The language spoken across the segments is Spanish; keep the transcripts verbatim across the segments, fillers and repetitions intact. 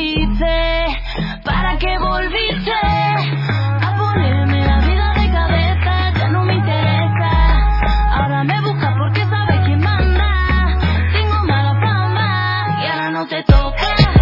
hiciste? ¿Para qué volviste a ponerme la vida de cabeza? Ya no me interesa. Ahora me buscas porque sabes quién manda. Tengo mala fama y ahora no te toca.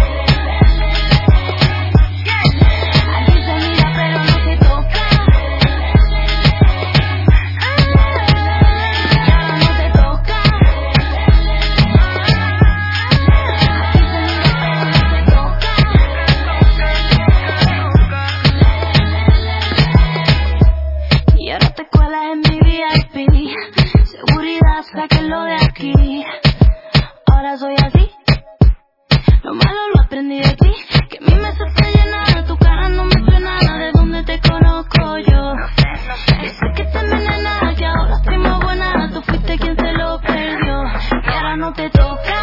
Sáquenlo de aquí. Ahora soy así. Lo malo lo aprendí de ti. Que a mí me hace llenar. Tu cara no me suena. ¿De dónde te conozco yo? Que sé que te envenena. Que ahora estoy más buena. Tú fuiste quien se lo perdió. Y ahora no te toca.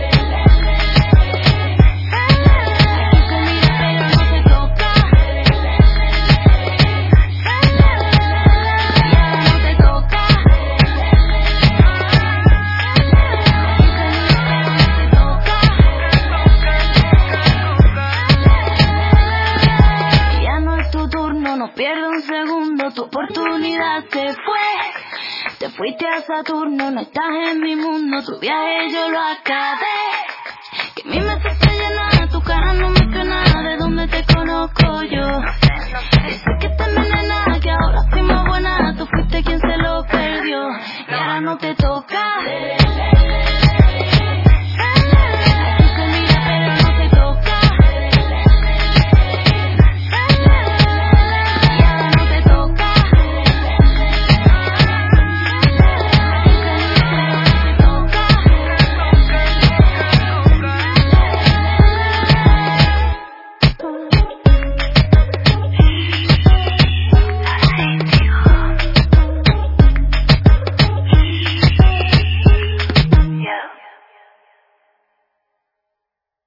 No pierdo un segundo, tu oportunidad se fue. Te fuiste a Saturno, no estás en mi mundo. Tu viaje yo lo acabé. Que a mí me hace llenar, tu cara no me suena. ¿De dónde te conozco yo? Que sé que te envenena, que ahora estoy más buena. Tú fuiste quien se lo perdió y ahora no te toca.